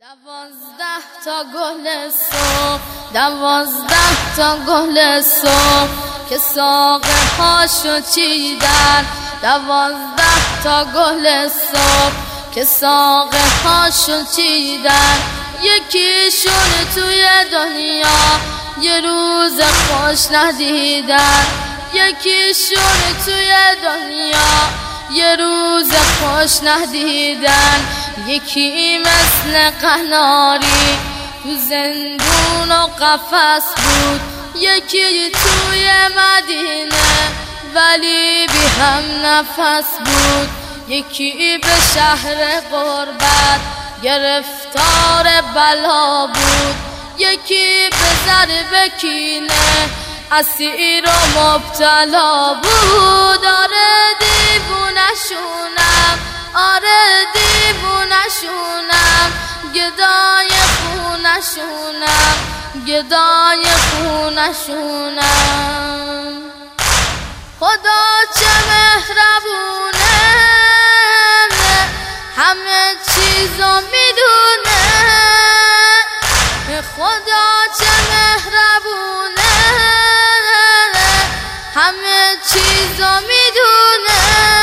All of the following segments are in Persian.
تا گل صبح، 12 تا گل صبح که ساقه هاشو چیدن. 12 تا گل صبح که ساقه هاشو چیدن. یکیشون توی دنیا یه روز خوش ندیدن. یکیشون توی دنیا یه روز خوش ندیدن. یکی مثل قناری تو زندون و قفس بود. یکی توی مدینه ولی بی هم نفس بود. یکی به شهر غربت گرفتار بلا بود. یکی به ضرب کینه اسیر و مبتلا بود. آره دیوونشونم، آره دیوونشونم، گدای خونشونم، گدای خونشونم. خدا چه مهربونه، همه چیزو میدونه. خدا چه مهربونه، همه چیزو میدونه.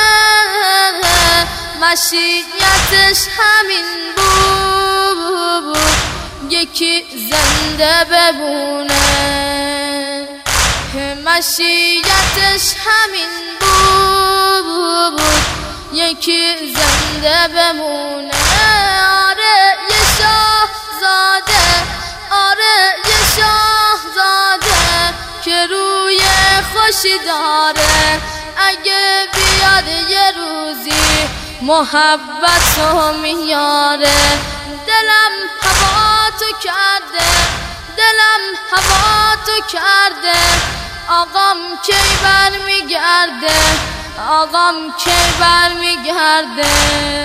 مشیتش همین بود یکی زنده بمونه. مشیتش همین بود یکی زنده بمونه. آره یه شاهزاده، آره یه شاهزاده که روی خوشی داره. اگه بیاد یه روزی محبتو میاره. دلم هوا تو کرده، دلم هوا تو کرده. آقام کی برمیگرده، آقام کی برمیگرده.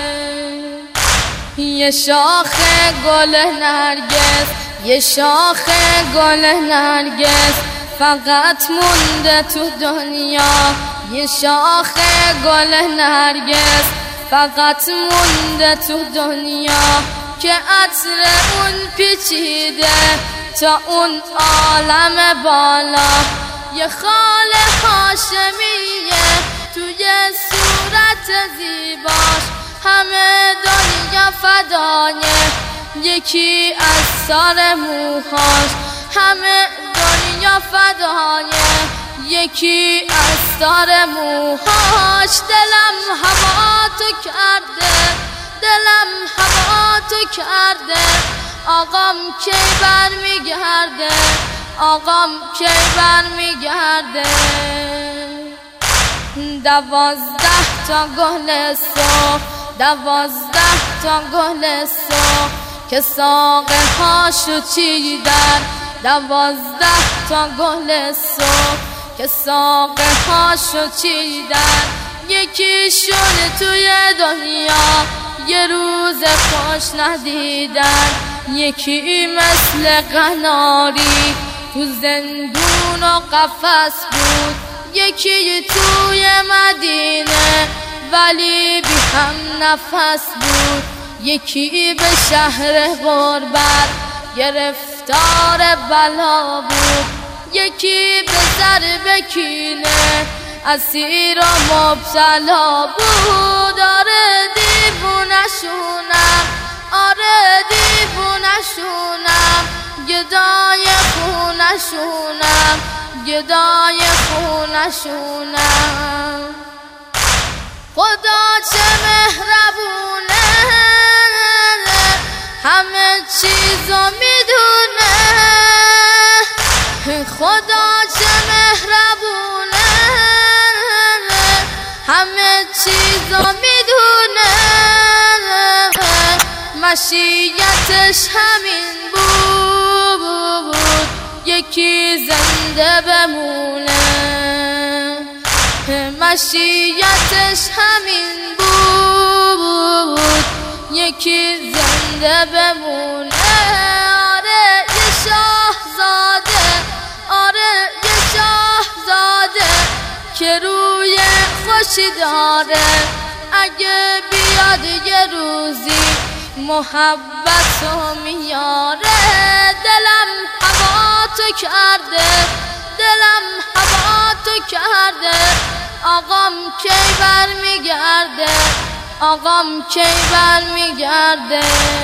یه شاخ گل نرگس، یه شاخ گل نرگس فقط مونده تو دنیا. یه شاخ گل نرگس فقط مونده تو دنیا که عطر اون پیچیده تا اون عالم بالا. یه خال هاشمیه توی صورت زیباش، همه دنیا فدایه. یکی از سر موهاش، همه دنیا فدایه. یکی از سر موهاش. دلم هوا تو کرده، دلم هوا تو کرده. آقام کی برمیگرده، آقام کی برمیگرده. 12 تا گل صبح، 12 تا گل صبح که ساقه هاشو چیدن. 12 تا گل صبح که ساقه هاشو چیدن. یکیشون توی دنیا یه روز خوش ندیدن. یکی مثل قناری تو زندون و قفس بود. یکی توی مدینه ولی بی هم نفس بود. یکی به شهر غربت گرفتار بلا بود. یکی به ضرب کینه اسیر و مبتلا بود. آره دیوونشونم، آره دیوونشونم، گدای خونشونم، گدای خونشونم. خدا چه مهربونه، همه چیزو میدونه. خدا چه مهربونه، همه چیزو میدونه. مشیتش همین بود یکی زنده بمونه. مشیتش همین بود یکی زنده بمونه. آره یه شاهزاده، آره یه شاهزاده که روی خوشی داره. اگه بیاد یه روزی محبتو میاره. دلم هوا تو کرده، دلم هوا تو کرده. آقام کی برمیگرده، آقام کی برمیگرده.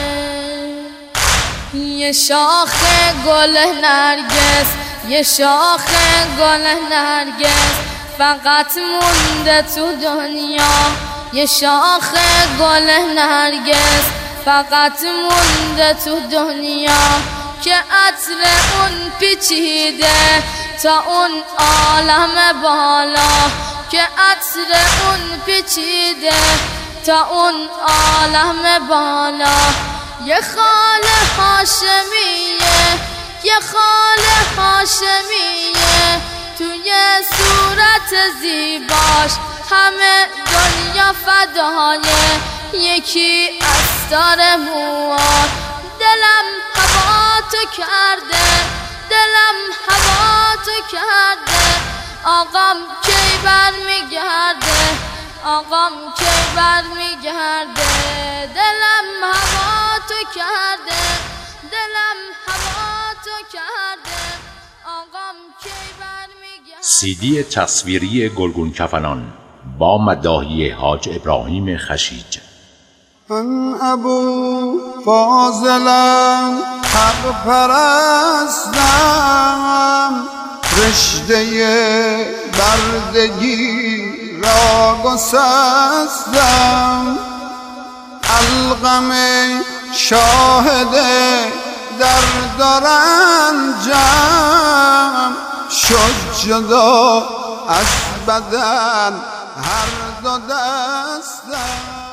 یه شاخ گل نرگس، یه شاخ گل نرگس فقط مونده تو دنیا. یه شاخ گل نرگس فقط مونده تو دنیا که عطر اون پیچیده تا اون عالم بالا، که عطر اون پیچیده تا اون عالم بالا. یه خال هاشمیه، یه خال هاشمیه توی صورت زیباش همه دنیا فدایه. یکی از دار موها دلم هوا تو کرده، دلم هوا تو کرده. آقام کی برمیگرده، آقام کی برمیگرده. دلم هوا تو کرده، دلم هوا تو کرده. آقام کی برمیگرده. CD تصویری گلگون کفنان با مداحی حاج ابراهیم خشیج. من ابو فاضلم، حق پرستم، رشته بردگی را گسستم. علقم شاهد درد و رنجم شد جدا از بدن هر دو دستم.